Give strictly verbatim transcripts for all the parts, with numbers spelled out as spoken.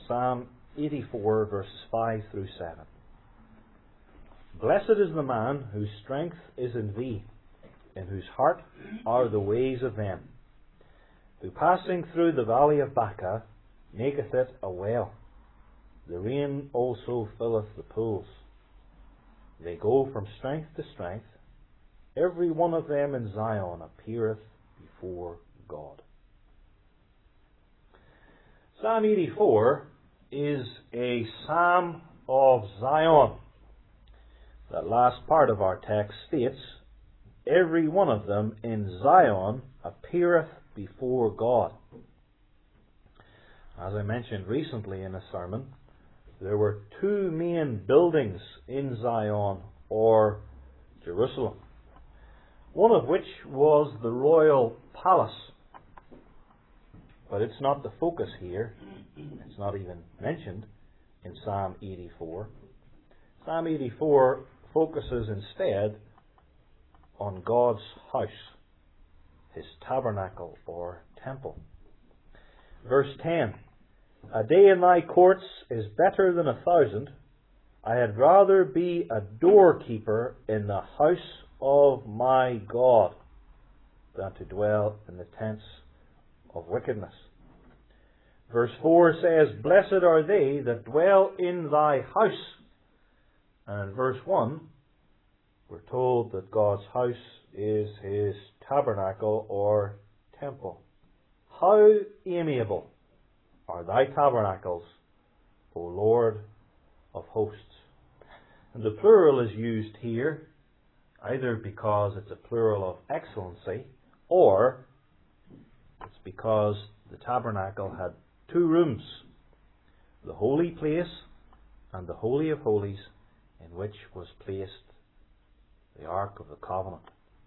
Psalm eighty-four, verses five through seven. Blessed is the man whose strength is in thee, in whose heart are the ways of them, who passing through the valley of Baca maketh it a well. The rain also filleth the pools. They go from strength to strength. Every one of them in Zion appeareth before God. Psalm eighty-four is a psalm of Zion. That last part of our text states, every one of them in Zion appeareth before God. As I mentioned recently in a sermon, there were two main buildings in Zion, or Jerusalem. One of which was the royal palace. But it's not the focus here. It's not even mentioned in Psalm eighty-four. Psalm eighty-four focuses instead on God's house, His tabernacle or temple. Verse ten, a day in thy courts is better than a thousand. I had rather be a doorkeeper in the house of my God than to dwell in the tents of wickedness. Verse four says, blessed are they that dwell in thy house. And in verse one, we're told that God's house is His tabernacle or temple. How amiable are thy tabernacles, O Lord of hosts. And the plural is used here either because it's a plural of excellency, or it's because the tabernacle had two rooms, the holy place and the Holy of Holies, in which was placed the Ark of the Covenant.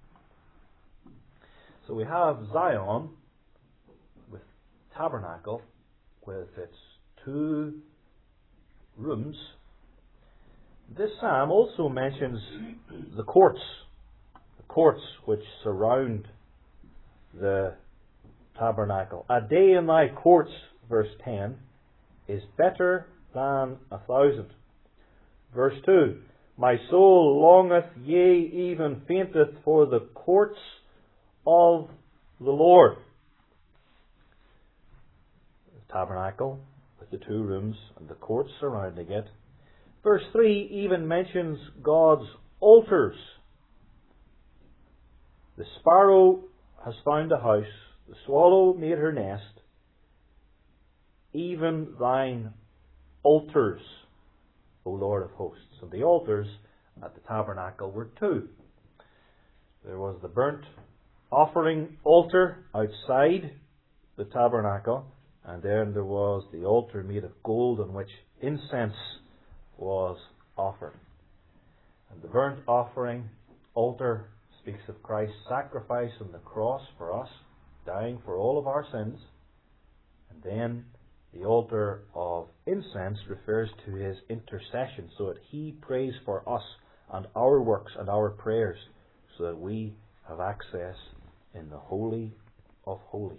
So we have Zion with tabernacle, with its two rooms. This psalm also mentions the courts, the courts which surround the tabernacle. A day in thy courts, verse ten, is better than a thousand. Verse two, my soul longeth, yea, even fainteth for the courts of the Lord. The tabernacle with the two rooms and the courts surrounding it. Verse three even mentions God's altars. The sparrow has found a house, the swallow made her nest, even thine altars, O Lord of hosts. And the altars at the tabernacle were two. There was the burnt offering altar outside the tabernacle, and then there was the altar made of gold on which incense was offered. And the burnt offering altar speaks of Christ's sacrifice on the cross for us, dying for all of our sins. And then the altar of incense refers to His intercession, so that He prays for us and our works and our prayers, so that we have access in the Holy of Holies.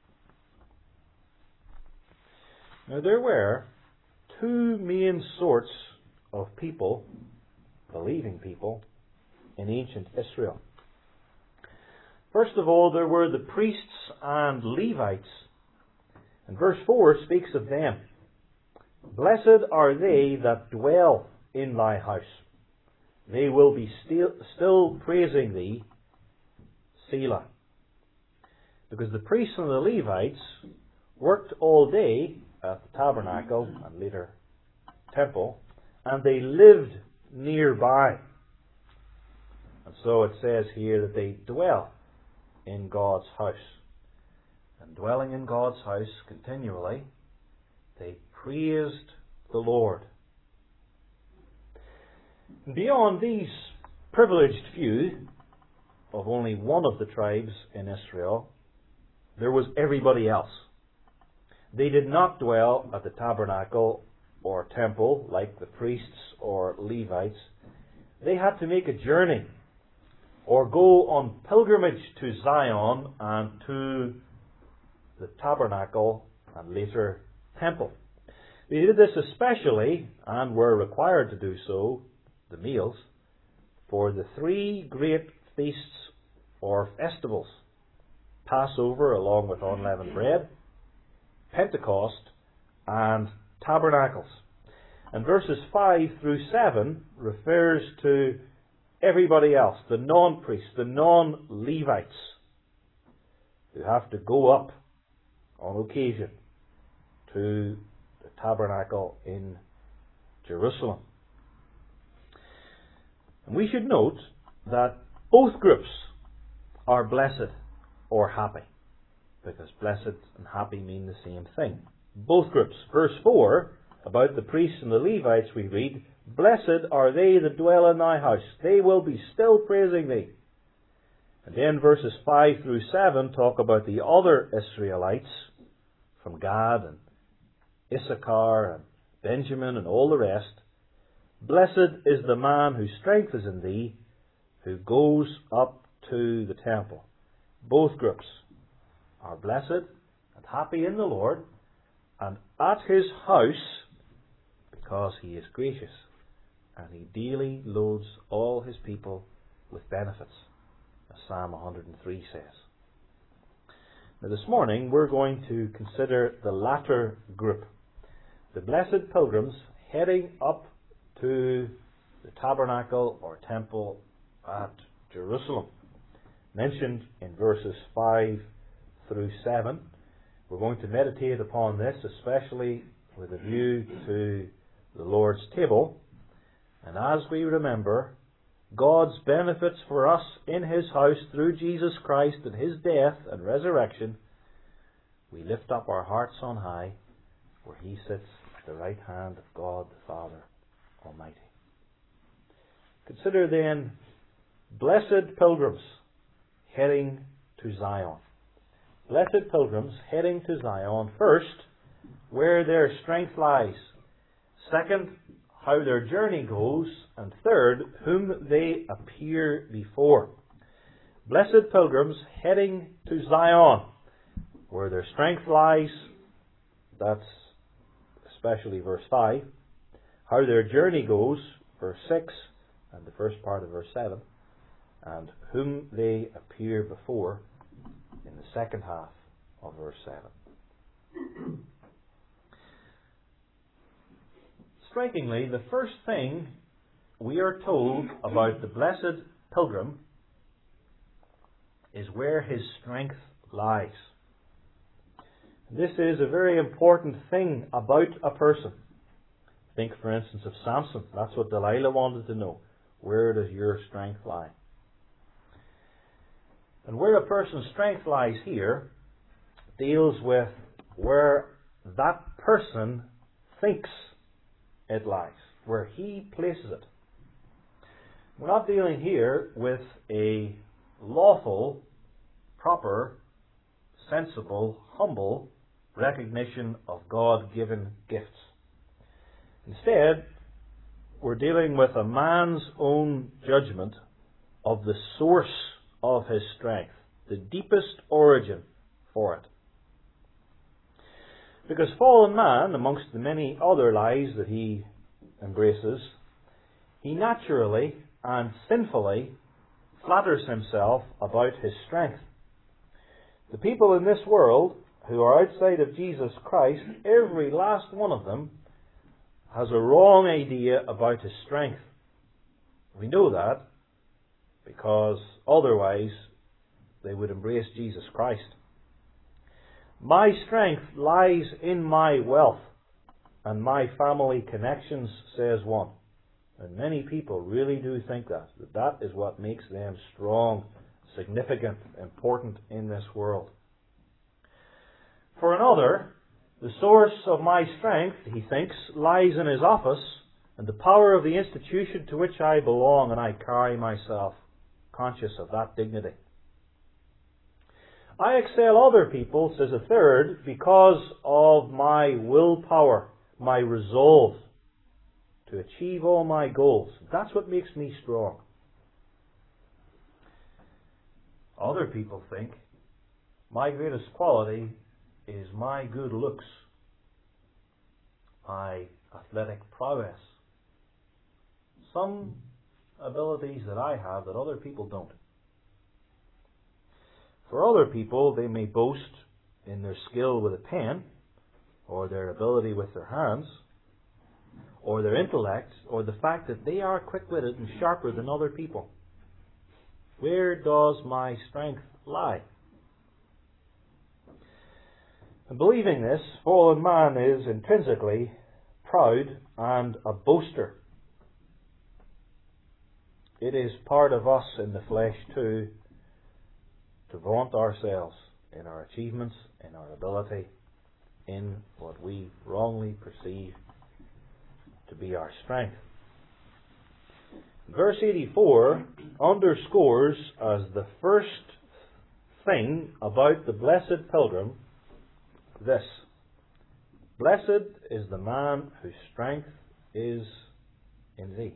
Now there were two main sorts of people, believing people, in ancient Israel. First of all, there were the priests and Levites. And verse four speaks of them. Blessed are they that dwell in thy house. They will be still, still praising thee, Selah. Because the priests and the Levites worked all day at the tabernacle and later temple, and they lived nearby. And so it says here that they dwell in God's house. And dwelling in God's house continually, they praised the Lord. Beyond these privileged few of only one of the tribes in Israel, there was everybody else. They did not dwell at the tabernacle or temple like the priests or Levites. They had to make a journey or go on pilgrimage to Zion and to the tabernacle and later temple. They did this especially, and were required to do so, the meals, for the three great feasts or festivals: Passover along with unleavened bread, Pentecost, and Tabernacles. And verses five through seven refers to everybody else, the non-priests, the non-Levites, who have to go up on occasion to the tabernacle in Jerusalem. And we should note that both groups are blessed or happy, because blessed and happy mean the same thing. Both groups. Verse four, about the priests and the Levites, we read, "Blessed are they that dwell in thy house, they will be still praising thee." And then verses five through seven talk about the other Israelites from Gad and Issachar and Benjamin and all the rest. "Blessed is the man whose strength is in thee, who goes up to the temple." Both groups are blessed and happy in the Lord and at his house, because he is gracious and he daily loads all his people with benefits, as Psalm one hundred three says. Now this morning we're going to consider the latter group, the blessed pilgrims heading up to the tabernacle or temple at Jerusalem, mentioned in verses five through seven. We're going to meditate upon this, especially with a view to the Lord's table. And as we remember God's benefits for us in his house through Jesus Christ and his death and resurrection, we lift up our hearts on high, where he sits at the right hand of God the Father Almighty. Consider then blessed pilgrims heading to Zion. Blessed pilgrims heading to Zion. First, where their strength lies. Second, how their journey goes. And third, whom they appear before. Blessed pilgrims heading to Zion, where their strength lies. That's especially verse five. How their journey goes, verse six, and the first part of verse seven. And whom they appear before, in the second half of verse seven. Strikingly, the first thing we are told about the blessed pilgrim is where his strength lies. This is a very important thing about a person. Think, for instance, of Samson. That's what Delilah wanted to know. Where does your strength lie? And where a person's strength lies here deals with where that person thinks it lies, where he places it. We're not dealing here with a lawful, proper, sensible, humble recognition of God-given gifts. Instead, we're dealing with a man's own judgment of the source of his strength, the deepest origin for it. Because fallen man, amongst the many other lies that he embraces, he naturally and sinfully flatters himself about his strength. The people in this world who are outside of Jesus Christ, every last one of them has a wrong idea about his strength. We know that because otherwise they would embrace Jesus Christ. My strength lies in my wealth and my family connections, says one. And many people really do think that, that that is what makes them strong, significant, important in this world. For another, the source of my strength, he thinks, lies in his office and the power of the institution to which I belong, and I carry myself conscious of that dignity. I excel other people, says a third, because of my willpower, my resolve to achieve all my goals. That's what makes me strong. Other people think my greatest quality is my good looks. my athletic prowess, some abilities that I have that other people don't. For other people, they may boast in their skill with a pen, or their ability with their hands, or their intellect, or the fact that they are quick-witted and sharper than other people. Where does my strength lie? And believing this, fallen man is intrinsically proud and a boaster. It is part of us in the flesh too to vaunt ourselves in our achievements, in our ability, in what we wrongly perceive to be our strength. Verse eighty-four underscores as the first thing about the blessed pilgrim this: blessed is the man whose strength is in thee.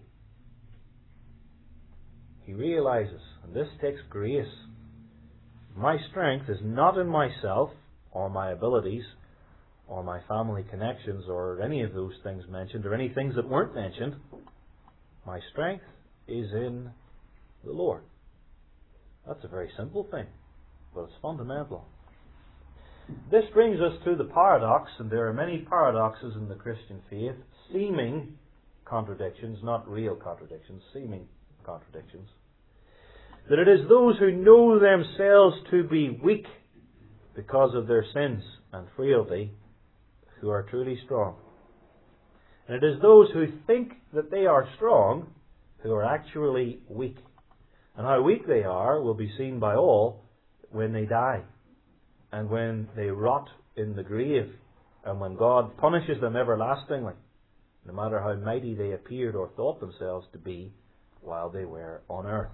He realizes, and this takes grace, my strength is not in myself or my abilities or my family connections or any of those things mentioned or any things that weren't mentioned. My strength is in the Lord. That's a very simple thing, but it's fundamental. This brings us to the paradox, and there are many paradoxes in the Christian faith, seeming contradictions, not real contradictions, seeming contradictions. That it is those who know themselves to be weak because of their sins and frailty who are truly strong. And it is those who think that they are strong who are actually weak. And how weak they are will be seen by all when they die, and when they rot in the grave, and when God punishes them everlastingly, no matter how mighty they appeared or thought themselves to be while they were on earth.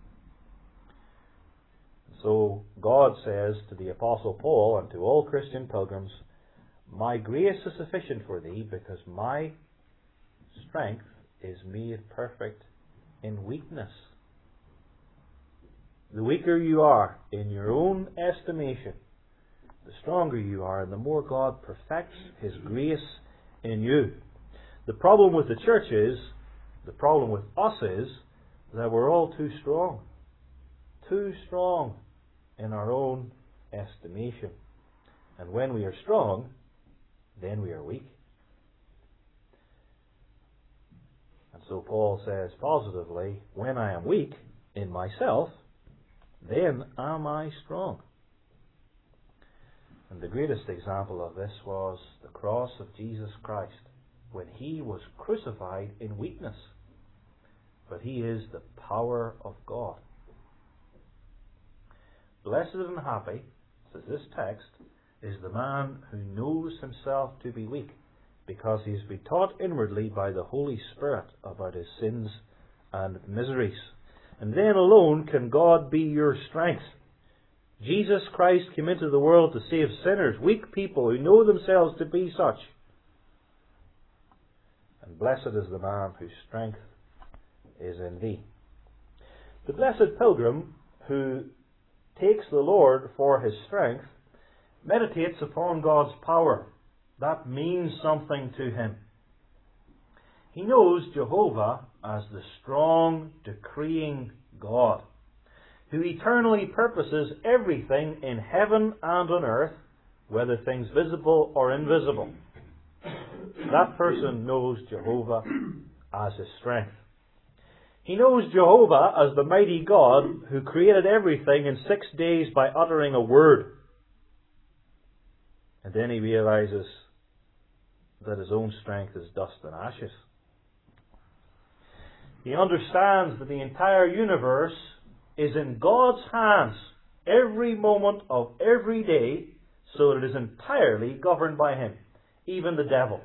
So God says to the Apostle Paul and to all Christian pilgrims, my grace is sufficient for thee, because my strength is made perfect in weakness. The weaker you are in your own estimation, the stronger you are, and the more God perfects His grace in you. The problem with the church is, the problem with us is, that we're all too strong. Too strong in our own estimation. And when we are strong, then we are weak. And so Paul says positively, when I am weak in myself, then am I strong. And the greatest example of this was the cross of Jesus Christ, when He was crucified in weakness. But He is the power of God. Blessed and happy, says this text, is the man who knows himself to be weak, because he has been taught inwardly by the Holy Spirit about his sins and miseries. And then alone can God be your strength. Jesus Christ came into the world to save sinners, weak people who know themselves to be such. And blessed is the man whose strength is in thee. The blessed pilgrim who takes the Lord for his strength meditates upon God's power. That means something to him. He knows Jehovah as the strong, decreeing God, who eternally purposes everything in heaven and on earth, whether things visible or invisible. That person knows Jehovah as his strength. He knows Jehovah as the mighty God who created everything in six days by uttering a word. And then he realizes that his own strength is dust and ashes. He understands that the entire universe is in God's hands every moment of every day, so that it is entirely governed by Him, even the devil.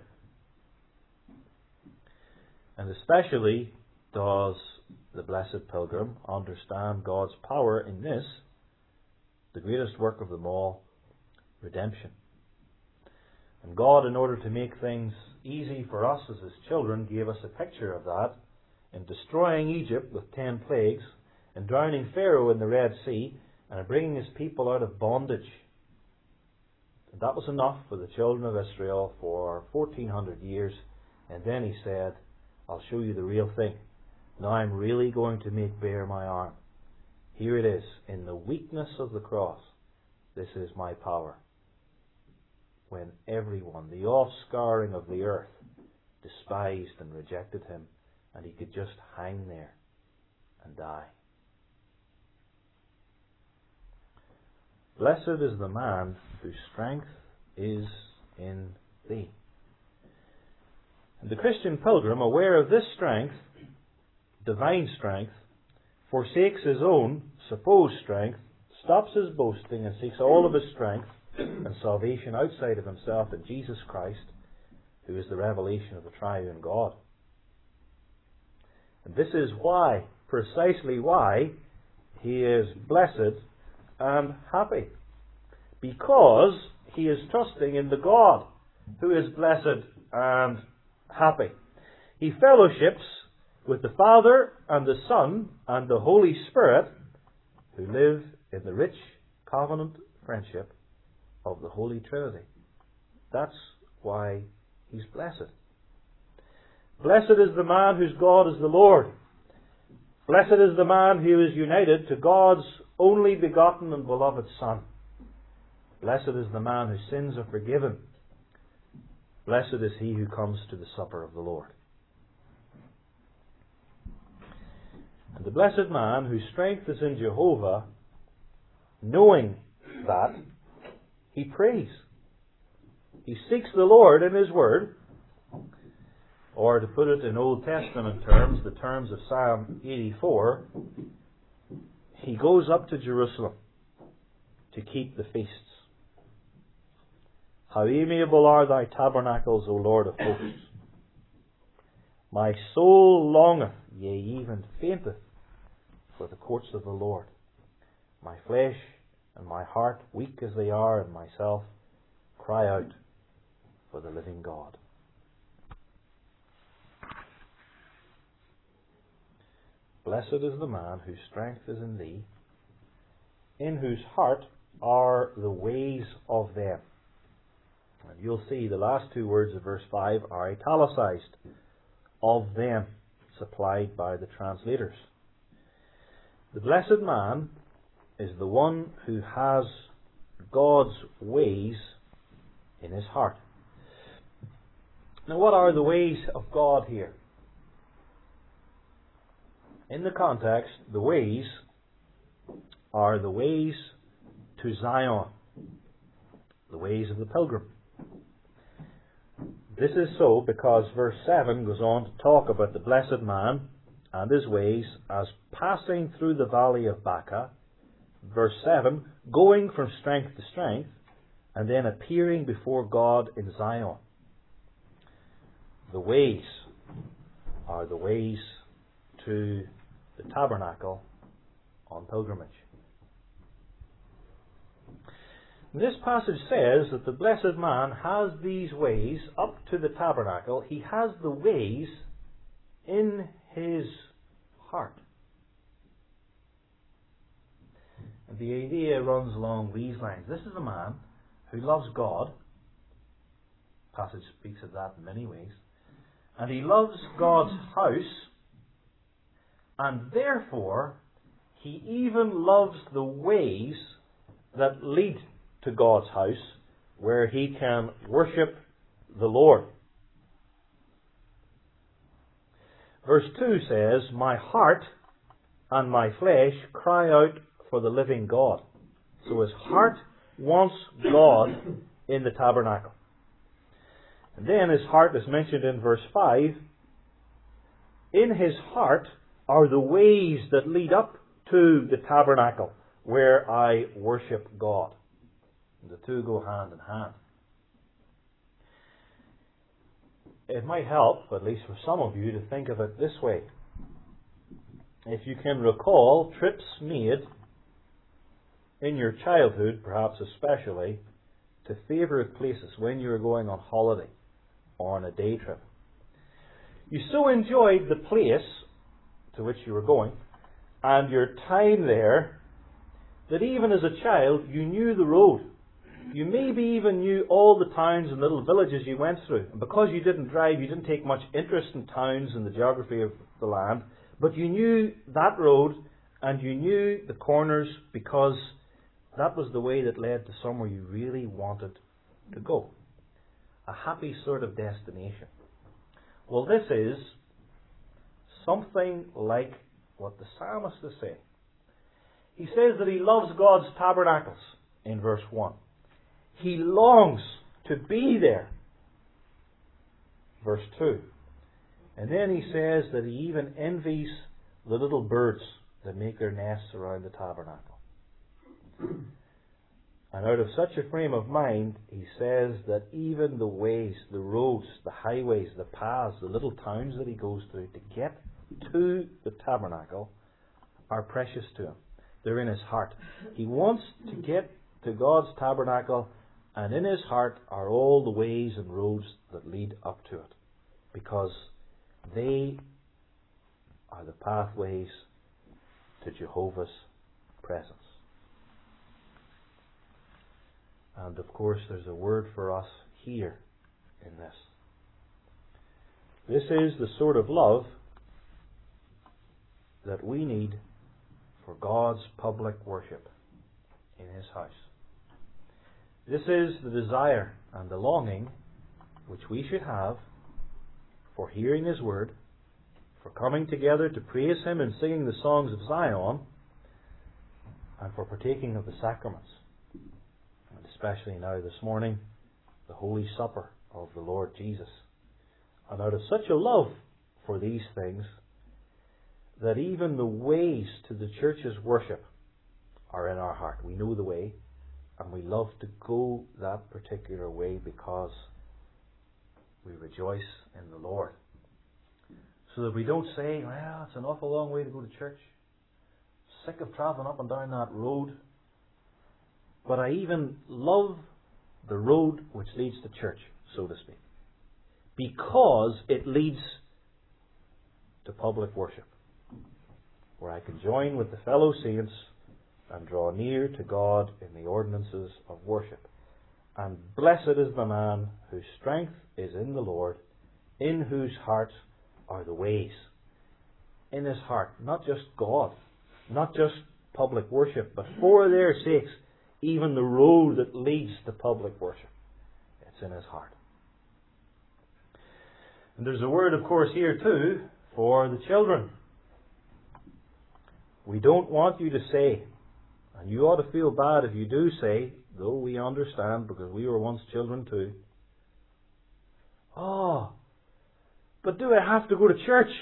And especially does the blessed pilgrim understand God's power in this, the greatest work of them all, redemption. And God, in order to make things easy for us as His children, gave us a picture of that in destroying Egypt with ten plagues, and drowning Pharaoh in the Red Sea, and bringing his people out of bondage. And that was enough for the children of Israel for fourteen hundred years. And then he said, I'll show you the real thing. Now I'm really going to make bare my arm. Here it is, in the weakness of the cross. This is my power. When everyone, the offscouring of the earth, despised and rejected him, and he could just hang there and die. Blessed is the man whose strength is in thee. And the Christian pilgrim, aware of this strength, divine strength, forsakes his own supposed strength, stops his boasting, and seeks all of his strength and salvation outside of himself in Jesus Christ, who is the revelation of the triune God. And this is why, precisely why, he is blessed and happy. Because he is trusting in the God who is blessed and happy. He fellowships with the Father and the Son and the Holy Spirit, who live in the rich covenant friendship of the Holy Trinity. That's why he's blessed. Blessed is the man whose God is the Lord. Blessed is the man who is united to God's only begotten and beloved Son. Blessed is the man whose sins are forgiven. Blessed is he who comes to the supper of the Lord. And the blessed man whose strength is in Jehovah, knowing that, he prays. He seeks the Lord in his word, or to put it in Old Testament terms, the terms of Psalm eighty-four, he goes up to Jerusalem to keep the feasts. How amiable are thy tabernacles, O Lord of hosts! My soul longeth, yea, even fainteth, for the courts of the Lord. My flesh and my heart, weak as they are, and myself, cry out for the living God. Blessed is the man whose strength is in thee, in whose heart are the ways of them. And you'll see the last two words of verse five are italicized. Of them, supplied by the translators. The blessed man is the one who has God's ways in his heart. Now, what are the ways of God here? In the context, the ways are the ways to Zion, the ways of the pilgrim. This is so because verse seven goes on to talk about the blessed man and his ways as passing through the valley of Baca. Verse seven, going from strength to strength, and then appearing before God in Zion. The ways are the ways to the tabernacle on pilgrimage. This passage says that the blessed man has these ways up to the tabernacle. He has the ways in his heart. And the idea runs along these lines. This is a man who loves God. The passage speaks of that in many ways. And he loves God's house. And therefore, he even loves the ways that lead to God's house, where he can worship the Lord. Verse two says, my heart and my flesh cry out for the living God. So his heart wants God in the tabernacle. And then his heart is mentioned in verse five. In his heart are the ways that lead up to the tabernacle, where I worship God. The two go hand in hand. It might help, at least for some of you, to think of it this way. If you can recall trips made in your childhood, perhaps especially, to favourite places when you were going on holiday or on a day trip. You so enjoyed the place to which you were going and your time there that even as a child you knew the road. You maybe even knew all the towns and little villages you went through. And because you didn't drive, you didn't take much interest in towns and the geography of the land. But you knew that road and you knew the corners because that was the way that led to somewhere you really wanted to go. A happy sort of destination. Well, this is something like what the psalmist is saying. He says that he loves God's tabernacles in verse one. He longs to be there. Verse two. And then he says that he even envies the little birds that make their nests around the tabernacle. And out of such a frame of mind, he says that even the ways, the roads, the highways, the paths, the little towns that he goes through to get to the tabernacle are precious to him. They're in his heart. He wants to get to God's tabernacle, and in his heart are all the ways and roads that lead up to it, because they are the pathways to Jehovah's presence. And of course, there's a word for us here in this. This is the sort of love that we need for God's public worship in His house. This is the desire and the longing which we should have for hearing His word, for coming together to praise Him and singing the songs of Zion, and for partaking of the sacraments. And especially now this morning, the Holy Supper of the Lord Jesus. And out of such a love for these things, that even the ways to the church's worship are in our heart. We know the way, and we love to go that particular way because we rejoice in the Lord. So that we don't say, well, it's an awful long way to go to church. Sick of travelling up and down that road. But I even love the road which leads to church, so to speak, because it leads to public worship, where I can join with the fellow saints and draw near to God in the ordinances of worship. And blessed is the man whose strength is in the Lord, in whose heart are the ways. In his heart, not just God, not just public worship, but for their sakes, even the road that leads to public worship. It's in his heart. And there's a word, of course, here too, for the children. We don't want you to say, and you ought to feel bad if you do say, though we understand because we were once children too, oh, but do I have to go to church?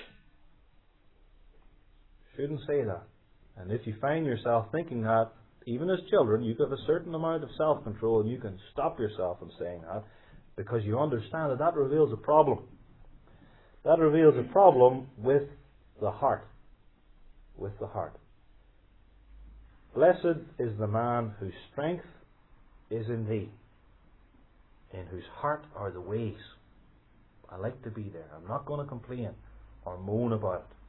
Shouldn't say that. And if you find yourself thinking that, even as children, you've got a certain amount of self-control and you can stop yourself from saying that, because you understand that that reveals a problem. That reveals a problem with the heart. With the heart. Blessed is the man whose strength is in thee, in whose heart are the ways. I like to be there. I'm not going to complain or moan about it.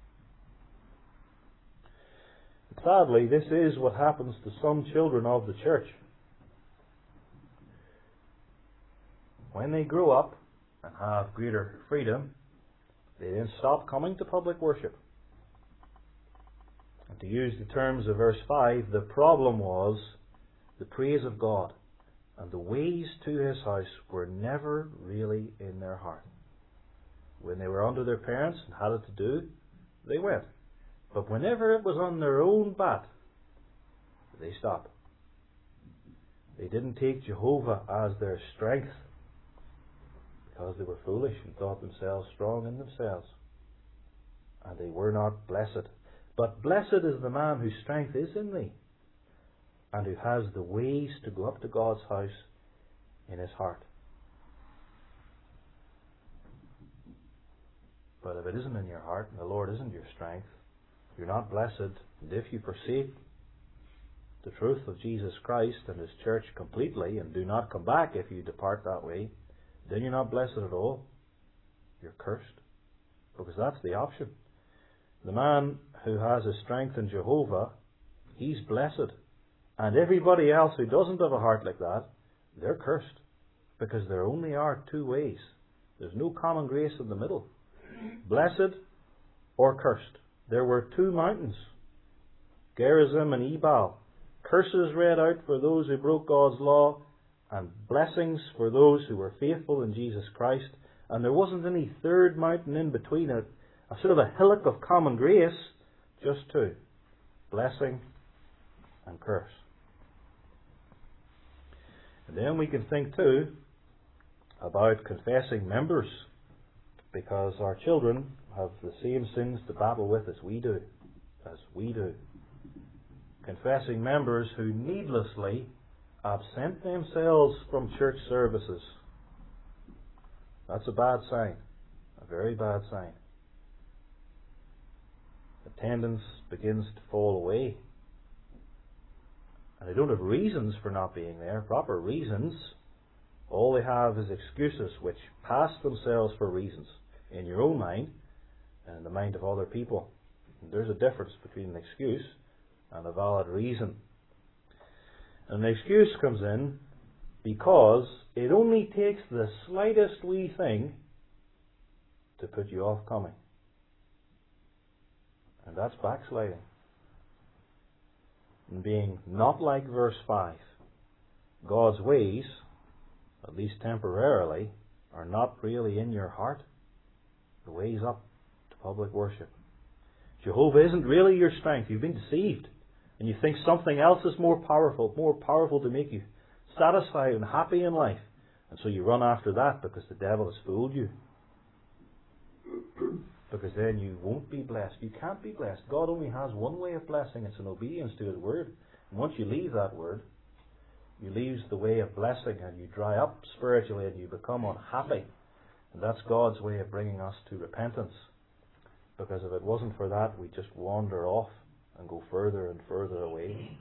But sadly, this is what happens to some children of the church. When they grow up and have greater freedom, they then stop coming to public worship. And to use the terms of verse five, the problem was the praise of God, and the ways to His house were never really in their heart. When they were under their parents and had it to do, they went. But whenever it was on their own bat, they stopped. They didn't take Jehovah as their strength, because they were foolish and thought themselves strong in themselves. And they were not blessed. But blessed is the man whose strength is in thee, and who has the ways to go up to God's house in his heart. But if it isn't in your heart, and the Lord isn't your strength, you're not blessed. And if you forsake the truth of Jesus Christ and His church completely, and do not come back if you depart that way, then you're not blessed at all. You're cursed. Because that's the option. The man who has his strength in Jehovah, he's blessed. And everybody else who doesn't have a heart like that, they're cursed, because there only are two ways. There's no common grace in the middle. Blessed or cursed. There were two mountains, Gerizim and Ebal. Curses read out for those who broke God's law, and blessings for those who were faithful in Jesus Christ. And there wasn't any third mountain in between it, a sort of a hillock of common grace, just two, blessing and curse. And then we can think too about confessing members, because our children have the same sins to battle with as we do, as we do. Confessing members who needlessly absent themselves from church services. That's a bad sign, a very bad sign. Attendance begins to fall away. And they don't have reasons for not being there, proper reasons. All they have is excuses which pass themselves for reasons in your own mind and in the mind of other people. And there's a difference between an excuse and a valid reason. And an excuse comes in because it only takes the slightest wee thing to put you off coming. And that's backsliding. And being not like verse five. God's ways, at least temporarily, are not really in your heart. The ways up to public worship. Jehovah isn't really your strength. You've been deceived. And you think something else is more powerful, more powerful to make you satisfied and happy in life. And so you run after that because the devil has fooled you. Because then you won't be blessed. You can't be blessed. God only has one way of blessing. It's in obedience to His Word. And once you leave that Word, you leave the way of blessing and you dry up spiritually and you become unhappy. And that's God's way of bringing us to repentance. Because if it wasn't for that, we'd just wander off and go further and further away.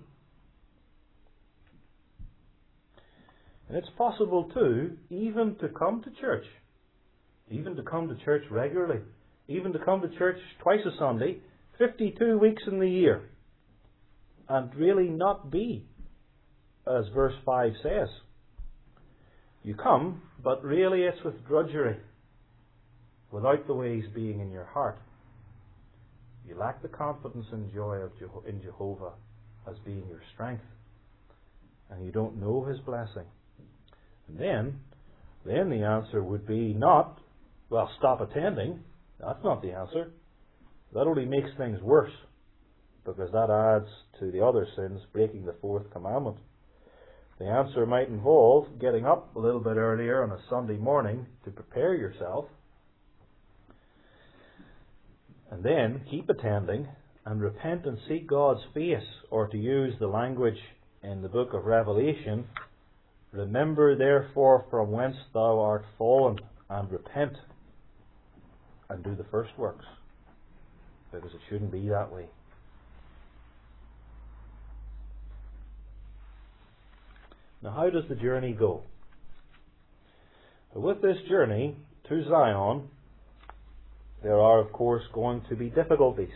And it's possible too, even to come to church. Even to come to church regularly. Even to come to church twice a Sunday, fifty-two weeks in the year. And really not be, as verse five says. You come, but really it's with drudgery, without the ways being in your heart. You lack the confidence and joy of Jeho- in Jehovah as being your strength. And you don't know His blessing. And then, then the answer would be not, well, stop attending. That's not the answer. That only makes things worse, because that adds to the other sins, breaking the fourth commandment. The answer might involve getting up a little bit earlier on a Sunday morning to prepare yourself, and then keep attending and repent and seek God's face, or to use the language in the book of Revelation, remember therefore from whence thou art fallen, and repent and do the first works, because it shouldn't be that way. Now, how does the journey go? With this journey to Zion, there are, of course, going to be difficulties.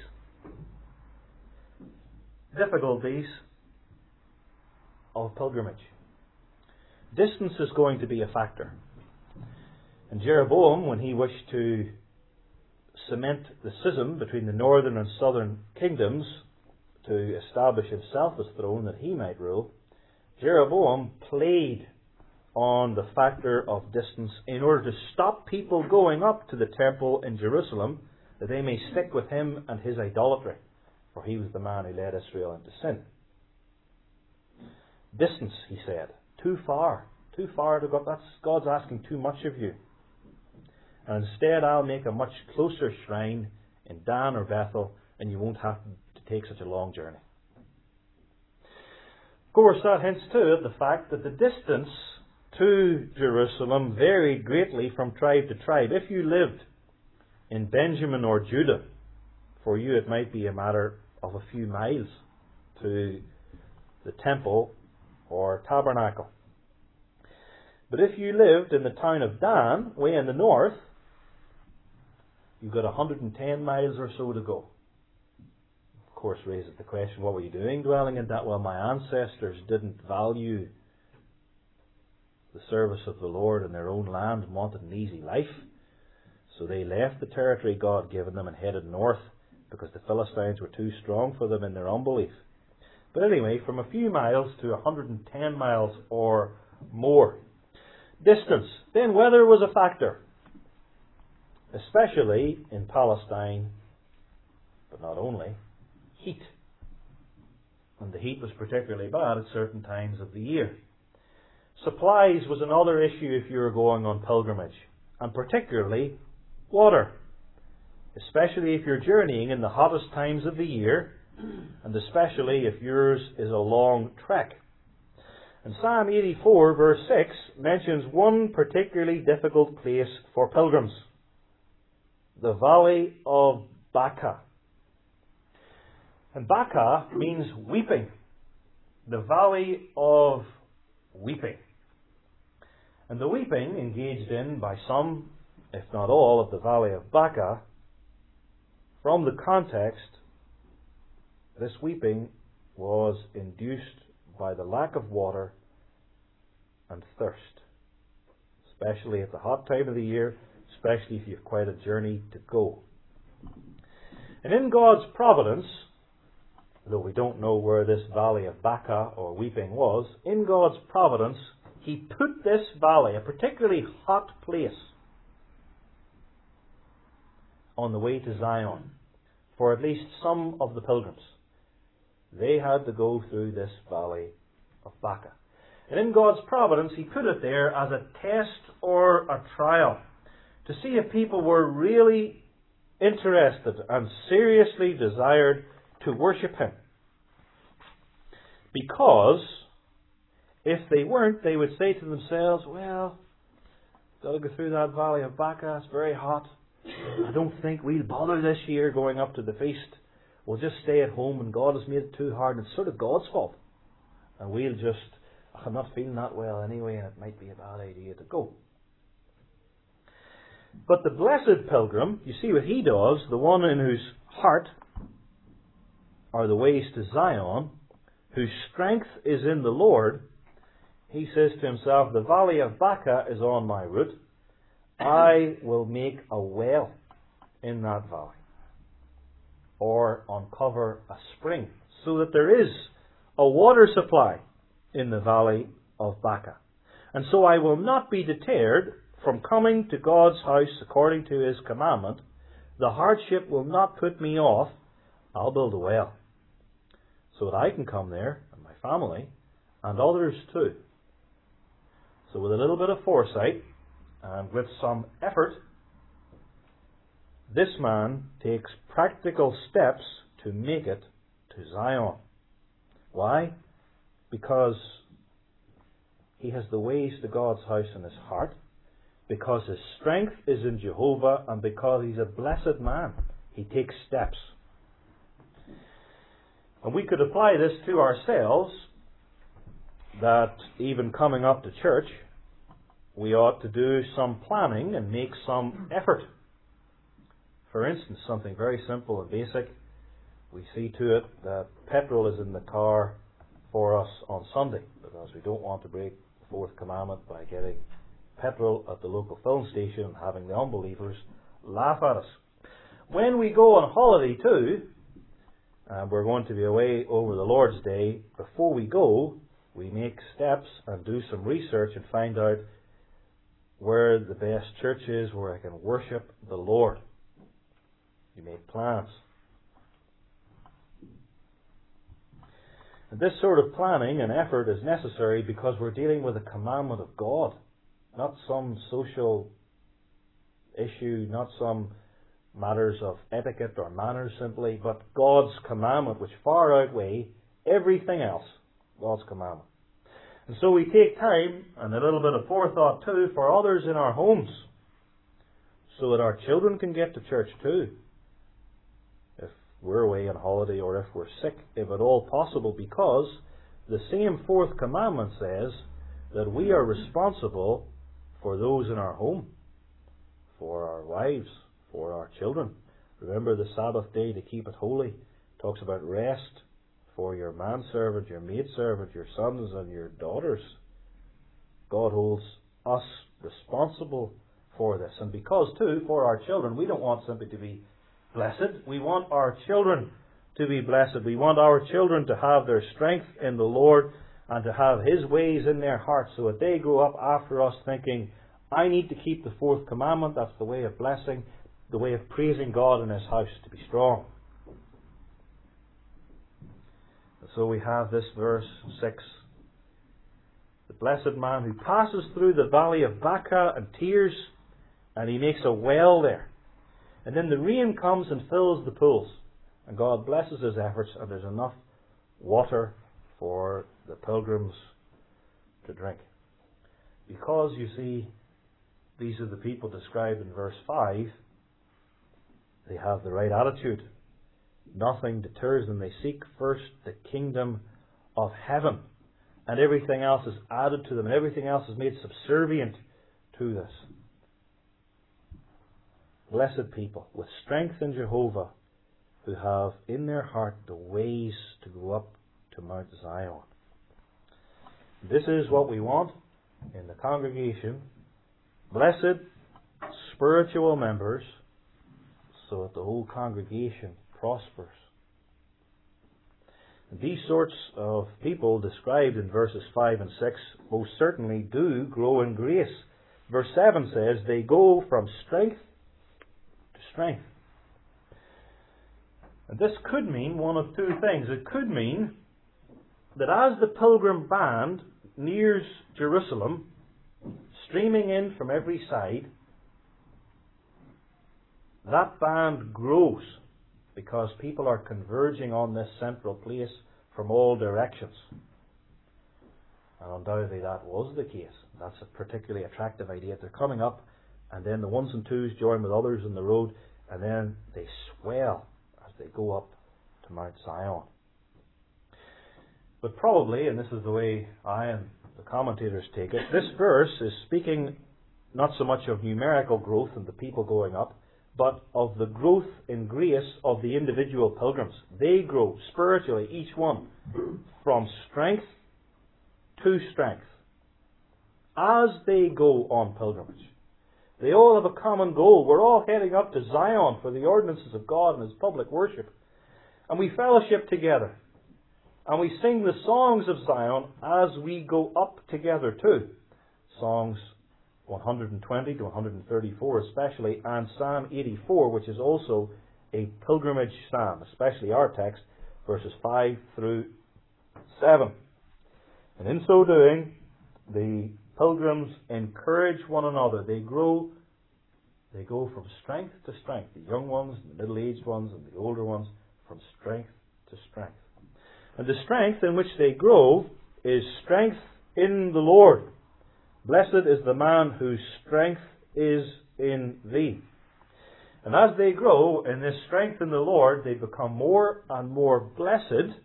Difficulties of pilgrimage. Distance is going to be a factor. And Jeroboam, when he wished to cement the schism between the northern and southern kingdoms to establish himself as throne that he might rule, Jeroboam played on the factor of distance in order to stop people going up to the temple in Jerusalem, that they may stick with him and his idolatry, for he was the man who led Israel into sin. Distance, he said, too far, too far to go. That's God's asking too much of you. And instead I'll make a much closer shrine in Dan or Bethel, and you won't have to take such a long journey. Of course, that hints too at the fact that the distance to Jerusalem varied greatly from tribe to tribe. If you lived in Benjamin or Judah, for you it might be a matter of a few miles to the temple or tabernacle. But if you lived in the town of Dan, way in the north, you've got one hundred ten miles or so to go. Of course, raises the question, what were you doing dwelling in that? Well, my ancestors didn't value the service of the Lord in their own land and wanted an easy life. So they left the territory God had given them and headed north because the Philistines were too strong for them in their unbelief. But anyway, from a few miles to one hundred ten miles or more distance, then weather was a factor, especially in Palestine, but not only, heat. And the heat was particularly bad at certain times of the year. Supplies was another issue if you were going on pilgrimage, and particularly water, especially if you're journeying in the hottest times of the year, and especially if yours is a long trek. And Psalm eighty-four verse six mentions one particularly difficult place for pilgrims: the valley of Baca. And Baca means weeping. The valley of weeping. And the weeping engaged in by some, if not all, of the valley of Baca, from the context, this weeping was induced by the lack of water and thirst, especially at the hot time of the year, especially if you have quite a journey to go. And in God's providence, though we don't know where this valley of Baca or weeping was, in God's providence, He put this valley, a particularly hot place, on the way to Zion for at least some of the pilgrims. They had to go through this valley of Baca. And in God's providence, He put it there as a test or a trial to see if people were really interested and seriously desired to worship Him. Because if they weren't, they would say to themselves, well, got to go through that valley of Baca, it's very hot. I don't think we'll bother this year going up to the feast. We'll just stay at home, and God has made it too hard, and it's sort of God's fault. And we'll just, I'm not feeling that well anyway, and it might be a bad idea to go. But the blessed pilgrim, you see what he does, the one in whose heart are the ways to Zion, whose strength is in the Lord, he says to himself, the valley of Baca is on my route. I will make a well in that valley, or uncover a spring, so that there is a water supply in the valley of Baca. And so I will not be deterred from coming to God's house according to His commandment. The hardship will not put me off. I'll build a well, so that I can come there, and my family, and others too. So with a little bit of foresight, and with some effort, this man takes practical steps to make it to Zion. Why? Because he has the ways to God's house in his heart, because his strength is in Jehovah, and because he's a blessed man. He takes steps. And we could apply this to ourselves, that even coming up to church, we ought to do some planning and make some effort. For instance, something very simple and basic. We see to it that petrol is in the car for us on Sunday, because we don't want to break the fourth commandment by getting petrol at the local filling station and having the unbelievers laugh at us. When we go on holiday too, and we're going to be away over the Lord's Day, before we go, we make steps and do some research and find out where the best church is, where I can worship the Lord. You make plans. And this sort of planning and effort is necessary because we're dealing with a commandment of God, not some social issue, not some matters of etiquette or manners simply, but God's commandment, which far outweigh everything else. God's commandment. And so we take time and a little bit of forethought too for others in our homes, so that our children can get to church too, if we're away on holiday or if we're sick, if at all possible, because the same fourth commandment says that we are responsible for those in our home, for our wives, for our children. Remember the Sabbath day to keep it holy. It talks about rest for your manservant, your maidservant, your sons and your daughters. God holds us responsible for this. And because, too, for our children, we don't want simply to be blessed. We want our children to be blessed. We want our children to have their strength in the Lord and to have His ways in their hearts, so that they grow up after us thinking, I need to keep the fourth commandment. That's the way of blessing, the way of praising God in His house, to be strong. And so we have this verse six. The blessed man who passes through the valley of Baca and tears, and he makes a well there. And then the rain comes and fills the pools. And God blesses his efforts, and there's enough water for the pilgrims to drink. Because, you see, these are the people described in verse five. They have the right attitude. Nothing deters them. They seek first the kingdom of heaven. And everything else is added to them. And everything else is made subservient to this. Blessed people with strength in Jehovah, who have in their heart the ways to go up to Mount Zion. This is what we want in the congregation. Blessed spiritual members, so that the whole congregation prospers. And these sorts of people described in verses five and six most certainly do grow in grace. Verse seven says they go from strength to strength. And this could mean one of two things. It could mean that as the pilgrim band nears Jerusalem, streaming in from every side, that band grows because people are converging on this central place from all directions. And undoubtedly that was the case. That's a particularly attractive idea. They're coming up, and then the ones and twos join with others in the road, and then they swell as they go up to Mount Zion. But probably, and this is the way I and the commentators take it, this verse is speaking not so much of numerical growth and the people going up, but of the growth in grace of the individual pilgrims. They grow spiritually, each one, from strength to strength as they go on pilgrimage. They all have a common goal. We're all heading up to Zion for the ordinances of God and His public worship. And we fellowship together. And we sing the songs of Zion as we go up together too. Songs one hundred twenty to one hundred thirty-four especially, and Psalm eighty-four, which is also a pilgrimage psalm, especially our text, verses five through seven. And in so doing, the pilgrims encourage one another. They grow, they go from strength to strength. The young ones, the middle-aged ones, and the older ones, from strength to strength. And the strength in which they grow is strength in the Lord. Blessed is the man whose strength is in thee. And as they grow in this strength in the Lord, they become more and more blessed.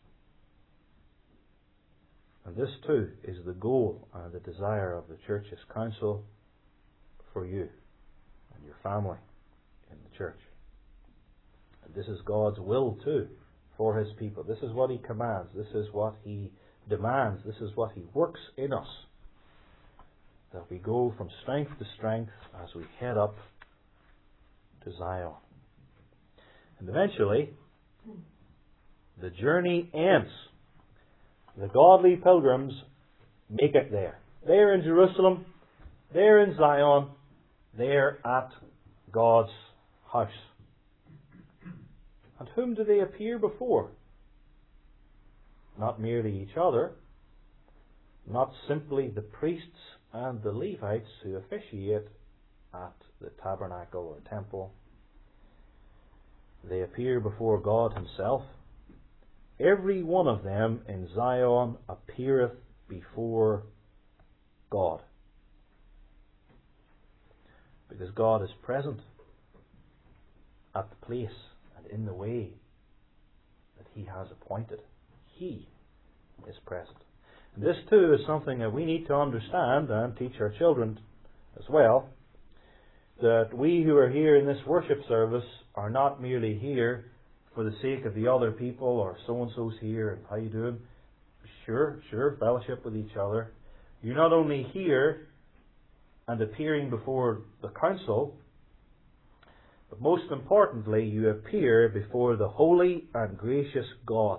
And this too is the goal and the desire of the church's counsel for you and your family in the church. And this is God's will too for His people. This is what He commands. This is what He demands. This is what He works in us. That we go from strength to strength as we head up to Zion. And eventually, the journey ends. The godly pilgrims make it there. They're in Jerusalem. They're in Zion. They're at God's house. And whom do they appear before? Not merely each other. Not simply the priests and the Levites who officiate at the tabernacle or temple. They appear before God Himself. Every one of them in Zion appeareth before God. Because God is present at the place and in the way that He has appointed. He is present. And this too is something that we need to understand and teach our children as well. That we who are here in this worship service are not merely here for the sake of the other people, or so-and-so's here, and how you doing? Sure, sure, fellowship with each other. You're not only here and appearing before the council, but most importantly, you appear before the holy and gracious God.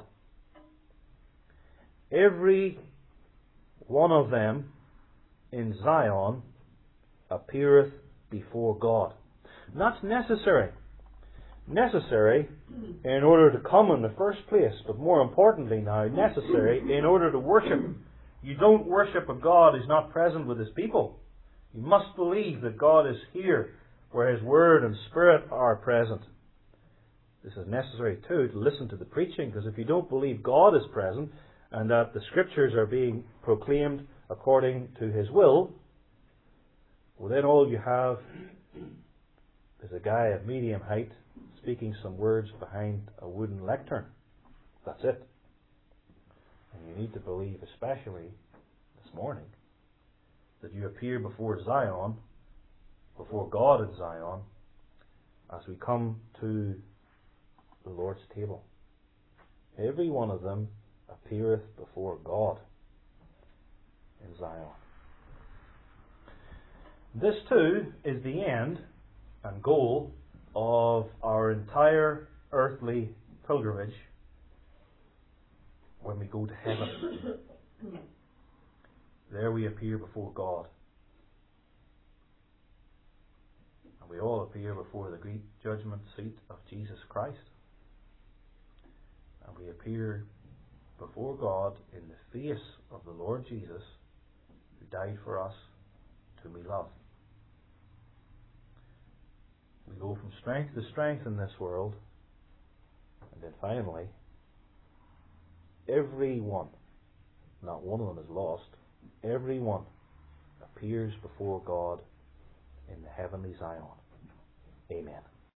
Every one of them in Zion appeareth before God. And that's necessary. Necessary in order to come in the first place, but more importantly now, necessary in order to worship. You don't worship a God who's not present with His people. You must believe that God is here, where His Word and Spirit are present. This is necessary too, to listen to the preaching, because if you don't believe God is present, and that the Scriptures are being proclaimed according to His will, well then all you have is a guy of medium height speaking some words behind a wooden lectern. That's it. And you need to believe, especially this morning, that you appear before Zion, before God in Zion, as we come to the Lord's table. Every one of them appeareth before God in Zion. This too is the end and goal of our entire earthly pilgrimage when we go to heaven. There we appear before God. And we all appear before the great judgment seat of Jesus Christ. And we appear before God in the face of the Lord Jesus, who died for us, whom we love. We go from strength to strength in this world, and then finally, every one, not one of them is lost, every one appears before God in the heavenly Zion. Amen.